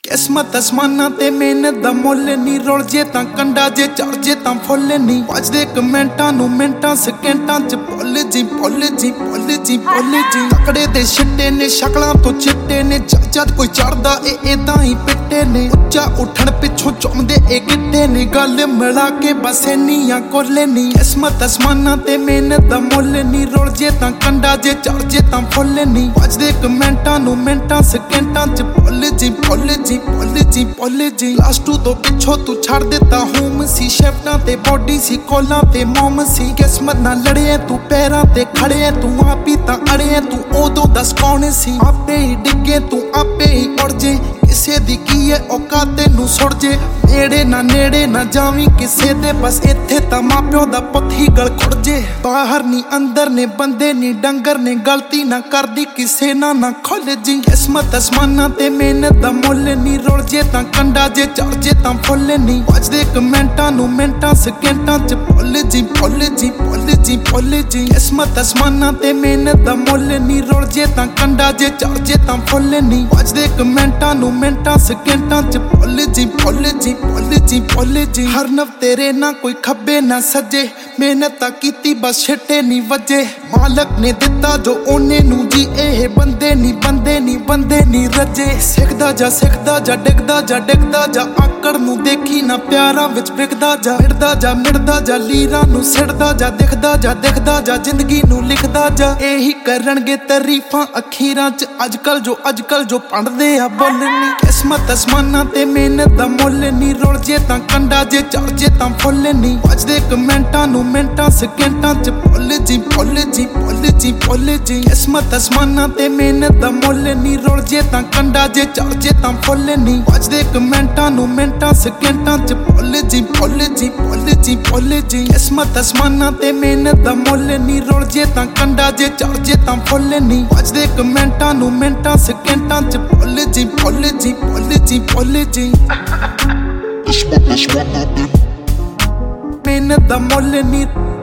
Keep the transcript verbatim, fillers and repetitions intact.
किस्मत आसमाना ते मेहनत दा मुੱਲ नी रुल जे तां कंडा जे चढ़ जे तां फुੱਲ नी वजदे कमेंटां नूं मिंटां सकेंटां च भुੱਲ जी भुੱਲ जी भुੱਲ जी भुੱल जी तकड़े दे छिट्टे ने शकलां तो चिट्टे ने जद जद कोई चढ़दा ए इदां ही पिट्टे ने उच्चा उठण पिछों चुमदे ए गिट्टे ने गल मिला के बस इन्नियां कुल नी किस्मत आसमाना ते मेहनत दा मुੱਲ नी रुल जे तां कंडा जे चढ़ जे तां फुੱਲ नी वजदे कमेंटां नूं मिंटां सकेंटां च भुੱਲ जी भुੱਲ जी भुੱਲ जी भुੱਲ जी प्लस टू तो पिछों तू छड़ दिता होम सी शेफ्टां ते बॉडी सी कोलां ते मोम सी किस्मत ना लड़े तू पैरां ते खड़े तू आप ही तां अड़े तू उदों दस कौन सी आपे ही डिगे तू आपे ही उड़ जे किसे दी की है औकात तैनूं सुड़ जे नेड़े ना नेड़े ना जावी किसे दे बस इत्थे तां मां प्यो दा पुत्त ही गल खुड़ जे बाहर नी अंदर ने बंदे नी डंगर ने गलती ना करदी किसे ना ना खुल जी किस्मत आसमाना ते मेहनत दा मुੱਲ नी रुल जे तां कंडा जे चढ़ जे तां फुੱਲ नी वजदे कमेंटां नूं मिंटां सकेंटां च भुੱਲ जी भुੱਲ जी भुੱਲ जी भुੱल जी किस्मत आसमाना ते मेहनत दा मुੱਲ नी रुल जे तां कंडा जे चढ़ जे तां फुੱਲ नी वजदे कमेंटां नूं मिंटां सकेंटां च भुੱਲ जी भुੱਲ जी भुੱਲ जी भुੱल जी हर नव तेरे ना कोई खब्बे ना सज्जे मेहनत तां कीती बस छिट्टे नी वजे मालक ने दिता जो ओने नूं जी एह बंदे नी बंदे नी बंदे नी रजे सिखदा जा सिखदा जा डिगदा जा डिगदा जा आकड़ नूं देखी ना प्यारां विच विकदा जा मिड़दा जा मिड़दा जा लीरां नूं सिड़दा जा दिखदा जा दिखदा जा जिंदगी नूं लिखदा जा एही करनगे तारीफां अखीरां च अजकल जो अजकल जो पढ़दे आ बोलनी किस्मत आसमाना ते मेहनत दा मुੱਲ नी रुल जे तां कंडा जे चढ़ जे तां फुੱਲ नी वजदे कमेंटां नूं मिंटां सकेंटां च भुੱਲ जी भुੱਲ जी भुੱਲ जी भुੱल जी किस्मत आसमाना ते मेहनत दा मुੱਲ नी रुल जे तां कंडा जे चढ़ जे तां फुੱਲ नी वजदे कमेंटां नूं मिंटां सकेंटां च भुੱਲ जी भुੱਲ जी भुੱਲ जी भुੱਲ जी किस्मत आसमाना ते मेहनत दा मुੱਲ नी रुल जे तां कंडा जे चढ़ जे तां फुੱਲ नी वजदे कमेंटां नूं मिंटां सकेंटां च भुੱਲ जी भुੱਲ जी भुੱਲ जी भुੱल जी मेहनत दा मुੱਲ नी